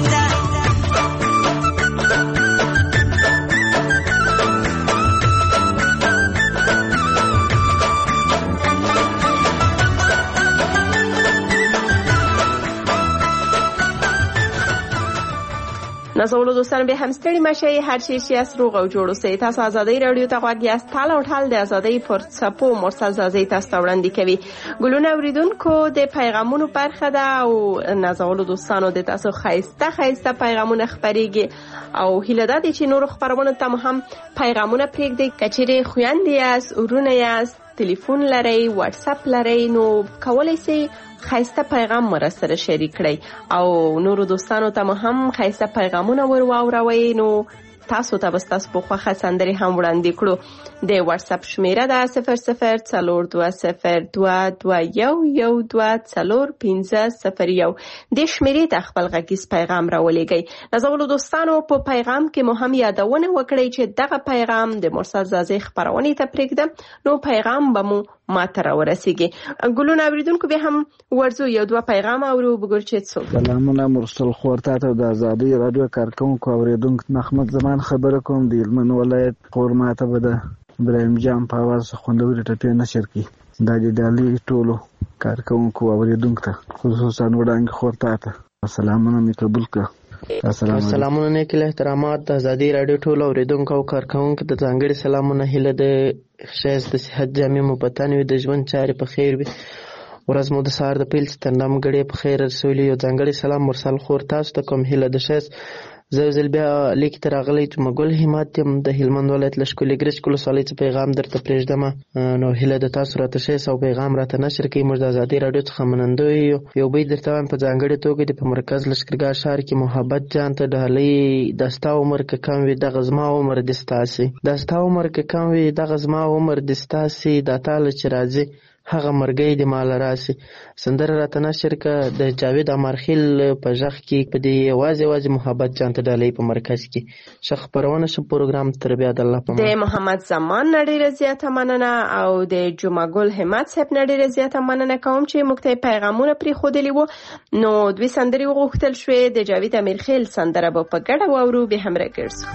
نازولو دوستان به هم ستړي مشي هر چی چې اس روغ او جوړ اوسئ. تاسو ازادي رادیو ته غواړئ یاست ټال او ټال د ازادي فرصپو مرسل زازي تاسو وړاندې کوي. ګلونه اوریدونکو د پیغامونو برخه ده او نازولو دوستانو د تاسو خایسته پیغامونه خبريږي او هیله ده چې نور خبرونه ته هم پیغامونه پرېږدئ. کچېرې خويندې یاست ورونه یاست ټلیفون لرئ واتس اپ لرئ نو کولای شئ خایسته پیغام مرسته شریک کړئ او نور دوستانو ته هم خایسته پیغامونه ور واوروي. نو تاسو ته به ستاسو په خوښه سندرې هم وړاندې کړو. د واتس اپ شمیره ده 00420221120450. د شمیرې ته خپل غږیز پیغام راولېږئ. نازولو دوستانو په پیغام کې مو هم یادونه وکړئ چې دغه پیغام د مرسل زازي خبرونې ته پرېږدم نو پیغام به مو ماته راورسیږي. ګلونه اوریدونکو به هم ورځو یو دوه پیغام اورو وګورئ چې څوک. سلامونه مرسل خورتا ته د آزادۍ رادیو کارکونکو اوریدونکو محمد زمان خبره کوم د هلمند ولایت قورماته به د ابراهیم جان په आवाज خوندوري ټپې نشر کی د دالي ټولو کارکونکو اوریدونکو ته خصوصا وړاندې خورتا ته سلامونه می قبول کړه. سلامونه نیکل احترامات د آزادۍ رادیو ټولو اوریدونکو او کارکونکو ته ځانګړي سلامونه هیله د ښایست د صحت جامع مبتن وي د ژوند چارې په خیر وي ورځ مو د سهار د پیل ستنم غړي په خیر رسولي یو ځانګړي سلام مرسل خور تاسو ته کوم هیله د ښایست زل بیا لیک تر غلې چې مګل همت هم د هلمند ولایت لشکولي ګرش کول سالي څخه پیغام درته پرېږدم نو هیله د تاسو راته شې او پیغام راته نشر کوي موږ د آزادۍ رادیو څخه منندوی یو به درته په ځانګړي توګه د مرکز لشکرګاه شهر کې محبت جان ته ډالۍ دستا عمر کم وي د غزما عمر دستاسي دستا عمر کم وي د غزما عمر دستاسي د تعالی چې راځي هغه مرګي د مال راسي سندره راته نشر ک د جاوید امرخیل په ژغ کې په دې واځي محبت جان ته ډالۍ په مرکز کې شخ پرونه شو پروګرام تر بیا د الله په د محمد زمان نړۍ رضایت مننه او د جمعه ګل همت صاحب نړۍ رضایت مننه کوم چې موږ ته پیغامونه پرې خودلی وو نو دوی سندري وغوښتل شوې د جاوید امرخیل سندره په ګډه وورو به هم راګرځو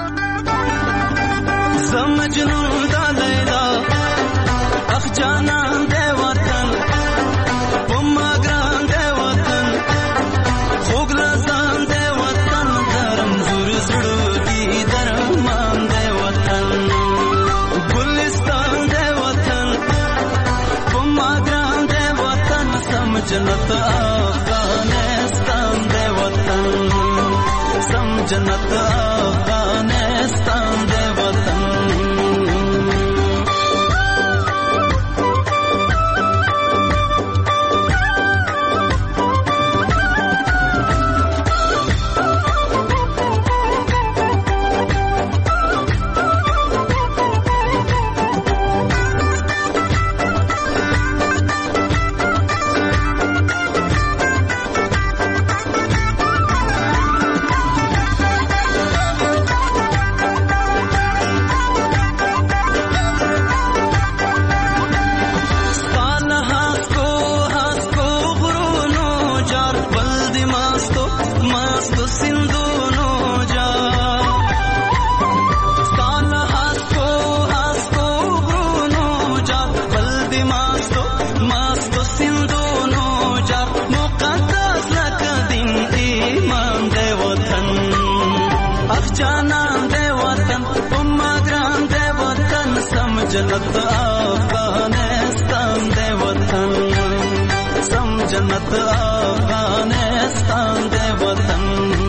سمجنون دا لیلا اخ جانان دے وطن پما گران دے وطن خوگ لزان دے وطن درم زور زڑو کی درمان دے وطن گلستان دے وطن پما گران دے وطن سمجھنت افغانستان دے وطن سمجھنت افغانستان دے وطن जन्नत अफगानिस्तान दे वतन सम जन्नत अफगानिस्तान दे वतन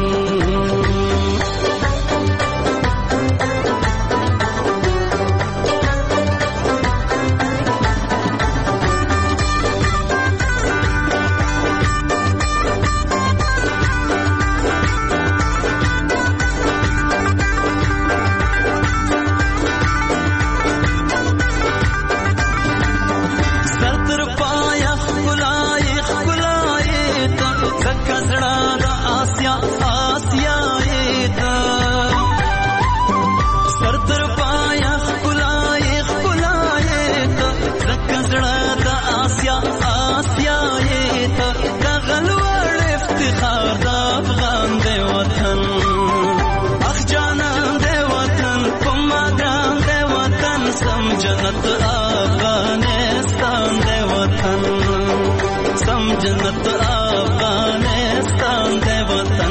जन्नत अफगानिस्तान दे वतन सम जन्नत अफगानिस्तान दे वतन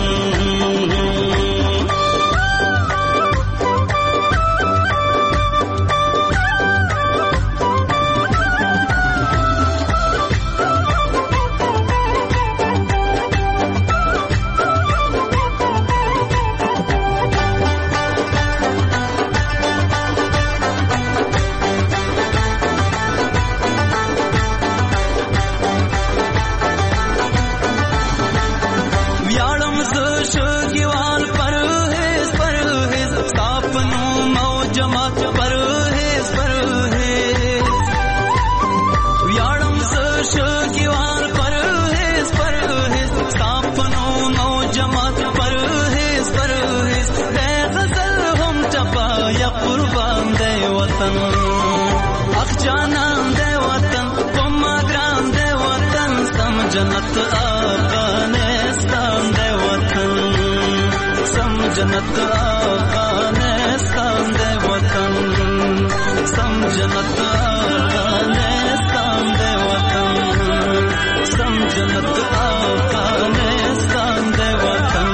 جماعت پرهیز پرهیز ویاړم زه شوقیوال پرهیز پرهیز ستا په نو جماعت پرهیز پرهیز دی غزل هم ټپه یا قربان دی وطن اخ جانان دی وطن په ما ګران دی وطن سم جنت افغانستان دی وطن سم جنت افغانستان دی وطن سم جنت افغانستان دی وطن سم جنت افغانستان دی وطن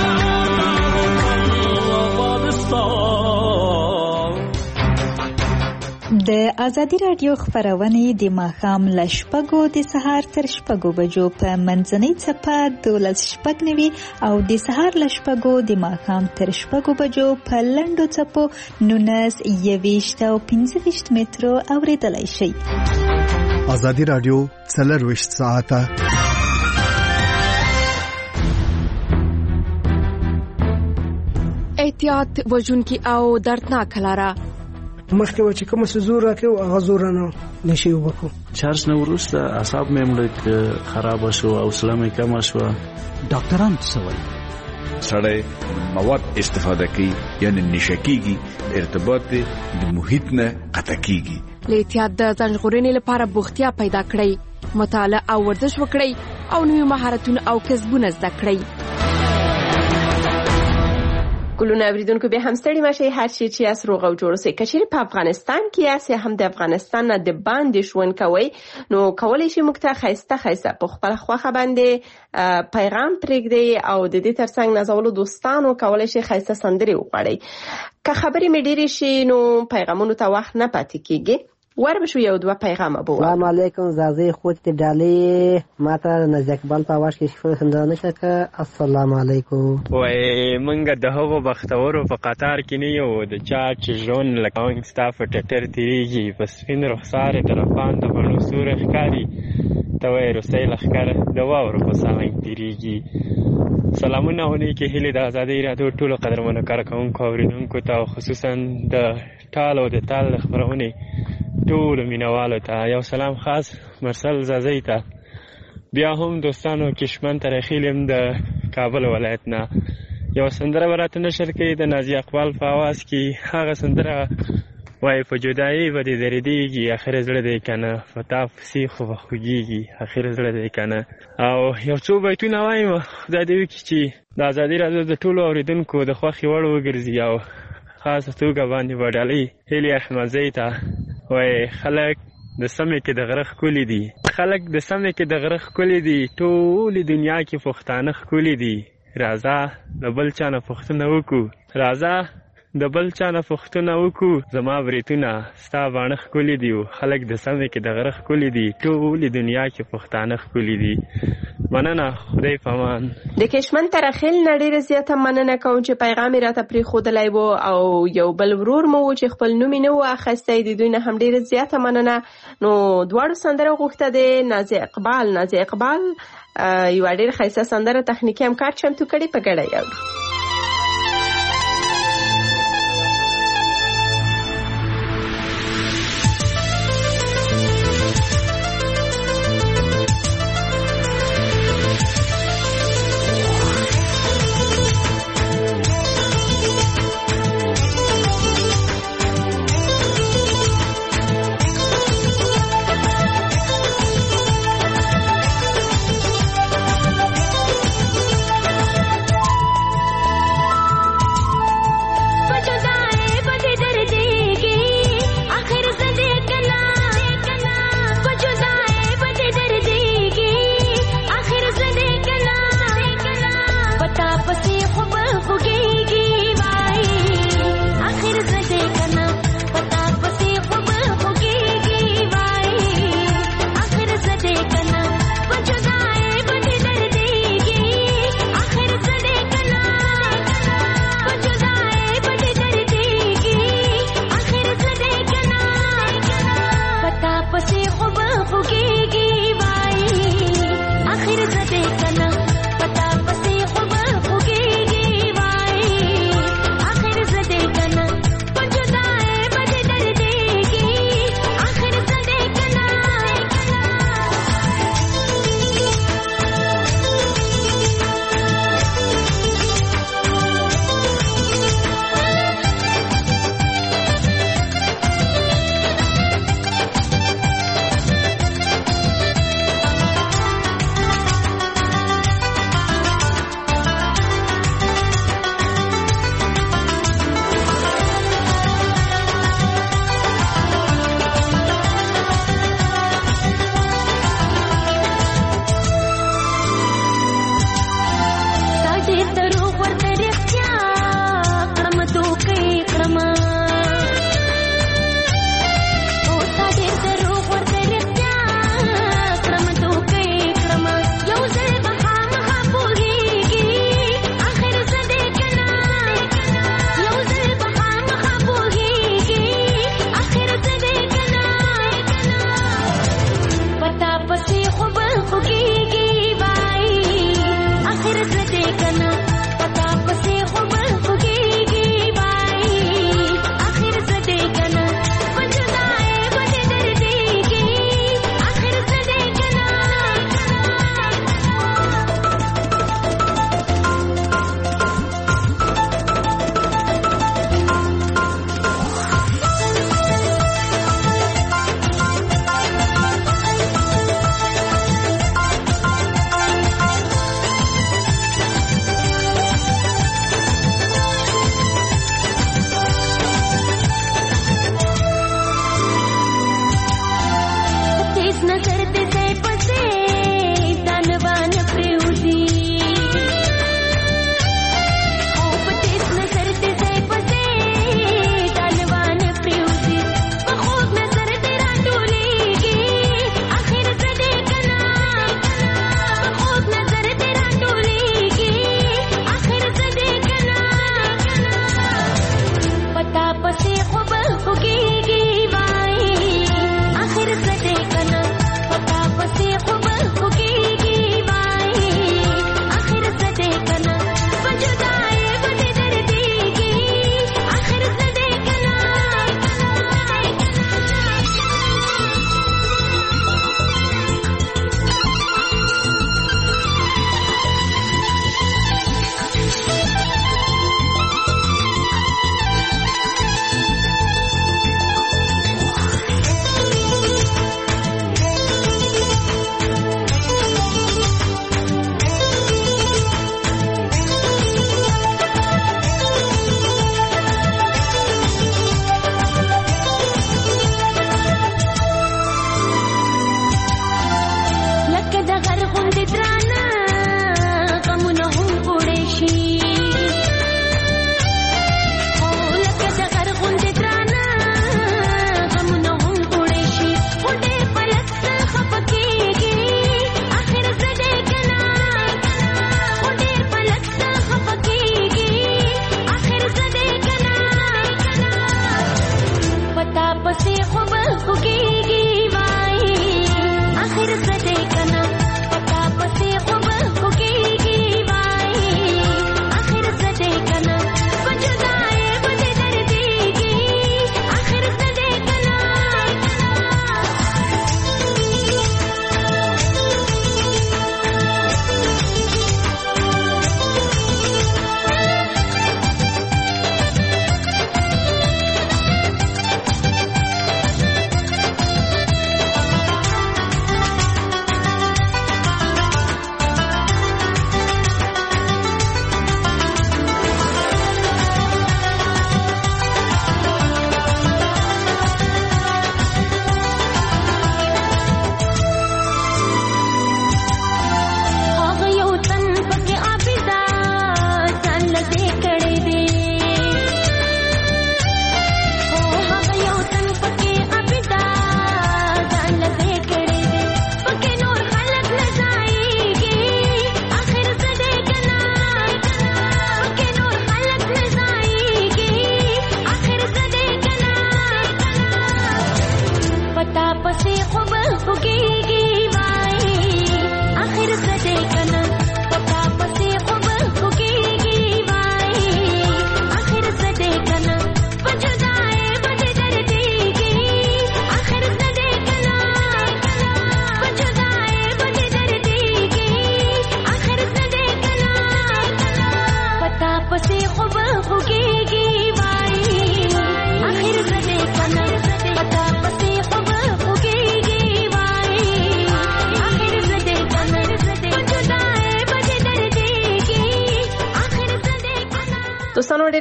د ازادي رادیو خبرونه د ماښام له 6 د سهار تر 6 بجو په منځنۍ چپه 12:09 او د سهار له 6 د ماښام تر 6 بجو په لنډو چپو 19 21 او 25 مترو اوریدلای شئ. ازادي رادیو 24 ساعته احتیاط وژونکي او دردناک لاره مخکې و چې کوم څه زور راکړو هغه زور نه نشي وکړو. چارج نه وروسته اعصاب مې مړ خراب شو او حوصله مې کم شو. ډاکټران څه وایي؟ سړی مواد استفاده کوي یعنی نشه کیږي، ارتباط د محیط نه قطع کیږي. له احتیاط د ځان ژغورنې لپاره بوختیا پیدا کړئ، مطالعه او ورزش وکړئ او نوي مهارتونه او کسبونه زده کړئ. ګلونه اوریدونکو به هم ستړي مشي هر شي چې اس روغ او جوړ سي. کچېرې په افغانستان کې یا هم د افغانستان نه د باندې ژوند کوي نو کولای شي موږ ته خیسته په خپل خوخه باندې پیغام پرېږدي او د دې ترڅنګ نازولو دوستانو کولای شي خیسته سندري وغواړي. که خبرې مې ډېرې شي نو پیغامونو ته وخت نه پاتې کیږي. وربشو یو دوه پیغام ابو. السلام علیکم زازی خود ته ډالې ماته نزدیک بل په واش کې شفر سندره نشکه. السلام علیکم. وای مونږ د هغو بختورو په قطار کې نه یو د چا چې ژوند لکه ستا په ټټر تیریږي په سپین رخسار طرفان د بڼو سور ښکاري ته وایې روسۍ لښکر د واورو په سالنګ تیریږي. سلامونه او نیکې هیلې د ازادۍ رادیو ټولو قدرمنو کارکوونکو اورېدونکو ته خصوصا د ټال او د تال خبرونې ټولو مینوالو ته یو سلام خاص مرسل زازی ته. بیا هم دوستانو کشمن ترخیل یم د کابل ولایت نه یو سندره براته نشر کوي د نازي اقبال په आवाज کې. هغه سندره وای په جدایي باندې درديږي اخر زړه دې کنه فتا فسی خو خوږيږي اخر زړه دې کنه. او یو څو بیتونه وایم خدای دې وکړي چې د ازادي رادیو د ټولو اوریدونکو د خوښي وړ وګرځي او خاصه توګه باندې وډالي هیلي احمدزی ته. وای خلک د سمې کې د غره ښکلي دي، خلک د سمې کې د غره ښکلي دي، ټولې دنیا کې پښتانه ښکلي دي. راځه د بل چا نه پوښتنه وکړو، راځه د بل چا نه پوښتنه وکړو. زما بریتونه ستا باڼه ښکلي دي، خلک د سمې کې د غره ښکلي دي، ټولې دنیا کې پښتانه ښکلي دي. مننه، خدای پامان. د کشمن ترخیل نه ډېره زیاته مننه کوم چې پیغام یې راته پرېښودلی و او یو بل ورور مو و چې خپل نوم یې نه و اخیستی. د دوی نه هم ډېره زیاته مننه. نو دواړو سندره غوښته دی نازي اقبال یوه ډېره ښایسته سندره تخنیکي همکار چمتو کړې په ګډه یې اورو.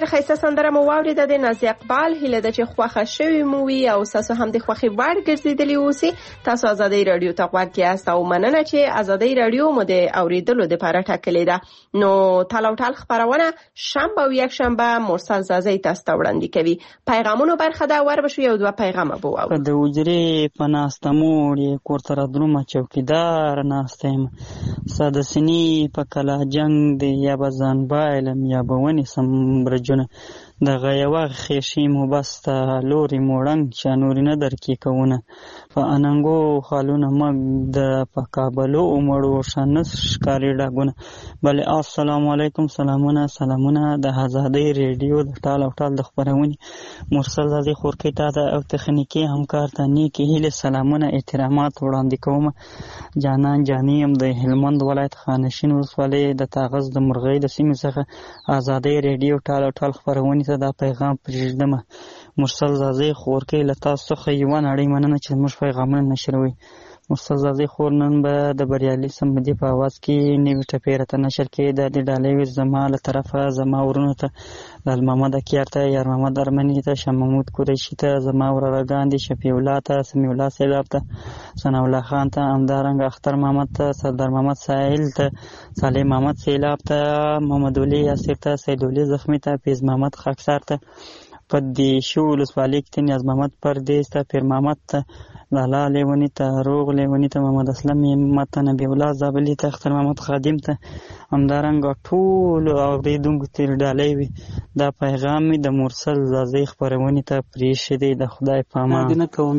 ډېر ښایسته سندره مو واورېده د نازي اقبال. هیله ده چې خوښه شوې مو وي او تاسو هم د خوښې وړ ګرځېدلي اوسئ. تاسو ازادۍ راډیو ته غوږ یاست او مننه چې ازادۍ راډیو مو د اورېدلو دپاره ټاکلې ده. نو ټال او ټال خپرونه شنبه او یکشنبه مرسل زازۍ تاسو ته وړاندې کوي. پیغامونو برخه ده، وربشو یو دوه پیغامه به واورو. د حجرې په ناسته موړ یې کور ته رادرومه چوکیدار ناسته یم، ساده سني په کلا جنګ دی، یا به ځان بایلم یا به ونیسم برجونه، دغه یوه خیشي مو بسته لورې موړنګ چا نورې نه درکې کوونه، په اننګو خالونه مګ د په کابلو مړو شانس ښکاري ډاګونه. بلې السلام علیکم، سلامونه د ازادۍ ریډیو د ټال او ټال د خپرونې مرسل زازۍ خورکۍ ته ده او تخنیکي همکار ته نیکې هیلې سلامونه احترامات وړاندې کوم. جانان جاني یم د هلمند ولایت خانشین ولسوالۍ د تاغز د مرغۍ د سیمې څخه ازادۍ ریډیو ټال او ټال خپرونې ته دا پیغام پرېږدم. مرسل زازۍ خورکۍ له تاسو څخه یوه نړۍ مننه چې زموږ پیغامونه نشروي. مرسل زازۍ خور نن به د بریالي سمدي په اواز کې نوي ټپې راته نشر کېده. د ډالۍ ویل زما له طرفه زما ورونو ته، لال محمد اکیار ته، یار محمد ارمني ته، شاه محمود قریشي ته، زما وراره ګاندي شفیع الله ته، سمیع الله سیلاب ته، ثناء الله خان ته، همدارنګه اختر محمد ته، سردار محمد ساحل ته، صالح محمد سیلاب ته، محمد ولی یاسر ته، سید ولی زخمي ته، پیز محمد خاکسار ته، په دې شو ولسوالۍ کې ته نیاز محمد پردیس ته، پیر محمد ته، لالا لیونی ته، روغ لیونی ته، محمد اسلم همت ته، نبی الله زابلي ته، اختر محمد خادم ته، همدارنګه ټولو اورېدونکو ته ډالۍ وي. دا پیغام مې د مرسل زازۍ خپرونې ته پرېښی دی. د خدای په امان. مینه دې نه کوم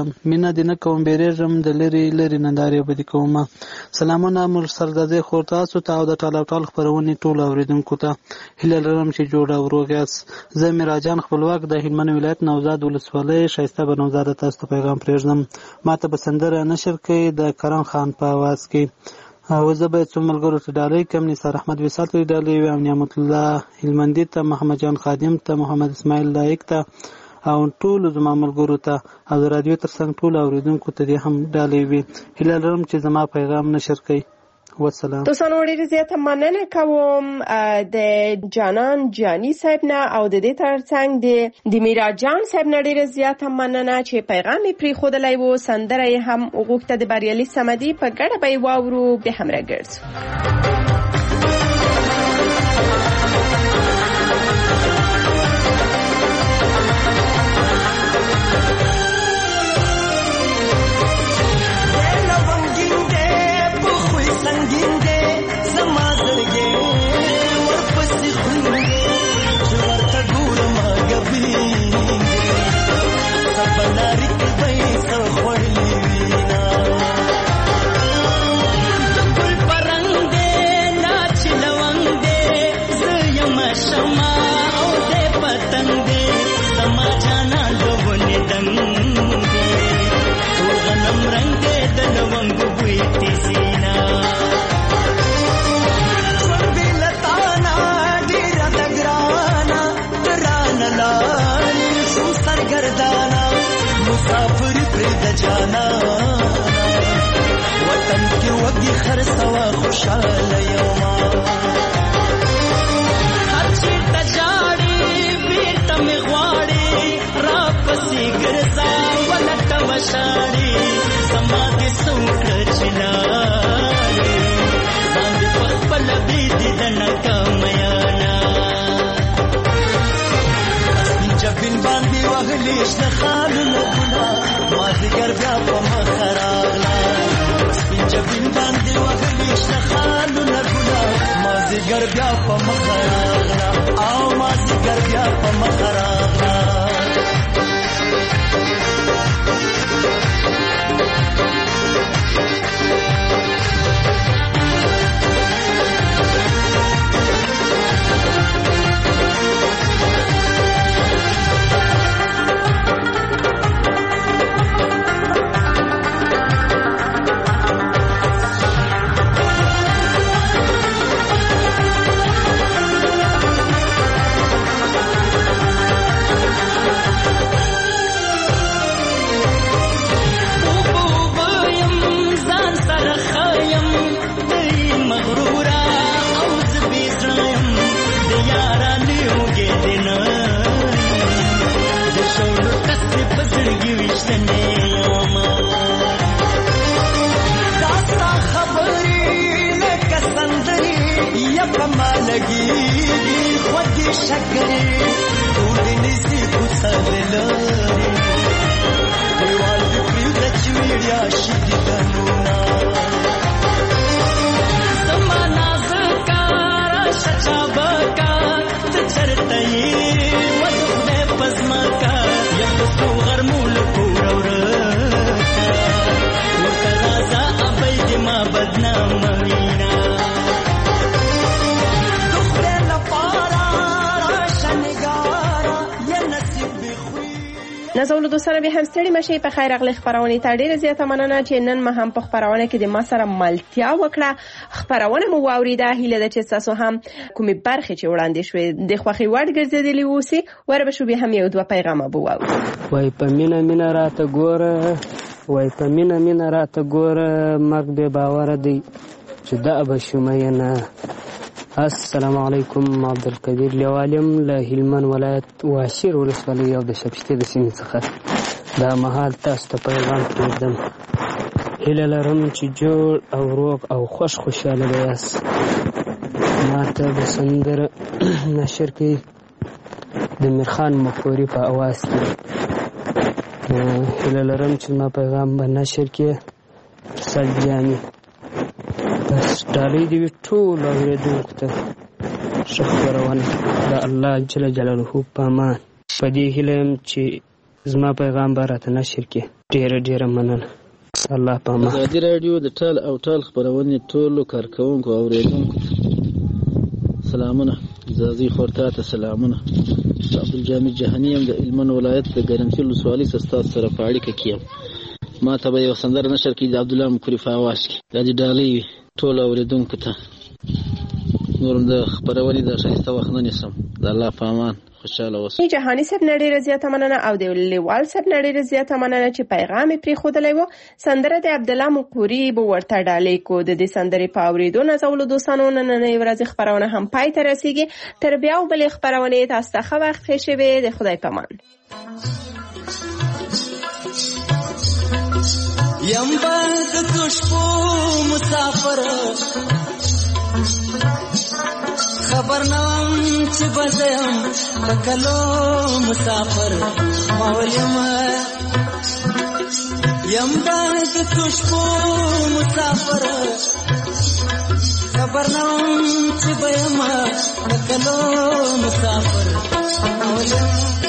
بیریږم د لرې لرې نندارې به دې کومه. سلامونه مرسل زازۍ خور تاسو ته او د ټال او ټال خپرونې ټولو اورېدونکو ته. هیله لرم چې جوړ او روغ یاست. زه میراجان خپلواک د هلمند ولایت نوزاد ولسوالۍ ښایسته بنوزاد تاسو ته پیغام پرېږدم. ماته به سندره نشر کوي د کرم خان په اواز کې. او زه باید څو ملګرو ته ډالۍ کم. نثار احمد وصال ته ډالۍ وي، او نعمت الله هلمندي ته، محمد جان خادم ته، محمد اسماعیل لایق ته، او ټولو زما ملګرو ته او د رادیو ترڅنګ ټولو اورېدونکو ته دې هم ډالۍ وي. هیله لرم چې زما پیغام نشر کوي. والسلام. دوستانو ډېره زیاته مننه کوم د جانان جانی صاحب نه او د دې ترڅنګ د میرا جان صاحب نه ډېره زیاته مننه چې پیغام یې پرېښودلی و. سندره یې هم وغوښته د بریالي صمدي، په ګډه به یې واورو. بیا هم راګرځو. جانا وطن کې وږي خرڅوا خوشاله یوما هر چې تجاړي بیرته مې غواړي را پسې ګرځا ولټه وشاړي زما دې څوکړه چلاري ځان دې په خپل بيدي د ناکامیانا جبین باندې وهلې شنه خالونه ګنا مازیګر بیا په مخ راغلا سپین جبین باندې وهلې شنه خالونه ګنا مازیګر بیا په مخ راغلا او مازیګر بیا په مخ راغلا لګي وشتنې یما داستا خبرې لکه سندرې یا په ما لګېږي خوږې شکرې ټول نسي کوڅه د لارې دیوال دې پرېږده چې ویړیا شي دیدنونه زما نازکه راشه چابکه ته چېرته یې وه د خدای په ځمکه یم د څو غرمو له کوره ورکه ورته راځه ابۍ دې ما بدنامه وینه نازولو دوستانو بیا هم ستړي مشئ په خیر راغلئ خپرونې ته ډېره زیاته مننه چې نن ما هم په خپرونه کې د ما سره ملتیا وکړه خپرونه مو واورېده هیله ده چې ستاسو هم کومې برخې چې وړاندې شوې د خوښې وړ ګرځېدلې اوسي ور به شو بیا هم یو دوه پیغامه به واورو وای په مینه مینه راته ګوره وای په مینه مینه راته ګوره مرګ بې باوره دی چې دا به شو مینه السلام علیکم عبدالقدیر لیوالیم له هلمند ولایت واشیر ولسوالۍ او د شبستې د سیمې څخه دا مهال تاسو ته پیغام پرېږدم هیله لرم چې جوړ او روغ او خوشحاله به یاست ما ته د سندره نشر کوي د میرخان مقوري په اواز کې هیله لرم چې ما پیغام به نشر کړي سجاني بس ډالۍ دې وي ټولو اورېدونکو ته ښه خپرونه د الله جل جلاله په امان په دې هیله یم چې زما پیغام به راته نشر کړي ډېره ډېره مننه الله په امان ازادي راډیو د ټال او ټال خپرونې ټولو کارکوونکو او اورېدونکو سلامونه زازي خورتا ته سلامونه عبدالجامد جهاني یم د هلمند ولایت د ګرمسیر ولسوالۍ څخه ستاسو سره په اړیکه کې یم ما ته به یو سندره نشر کړي د عبدالله مقوري په اواز کې دا دې ډالۍ وي ټولو اورېدونکو ته نور د خپرونې د ښایسته وخت نه نیسم د الله په امان خوشحاله اوسئ جهاني صاحب نه ډېره زیاته مننه او د لیوال صاحب نه ډېره زیاته مننه چې پیغام یې پرېښودلی و سندره د عبدالله مقوري به ورته ډالۍ کو د دې سندرې په اورېدو نازولو دوستانو نننۍ ورځې خپرونه هم پای ته رسېږي تر بیا او بلې خپرونې تاسو ته ښه وخت ښې شوې د خدای په امان یم بند کشپو مسافر خبر نوم چې بزم پکلو مسافر مولیم یم بند کشپو مسافر خبر نوم چې بزم پکلو مسافر مولیم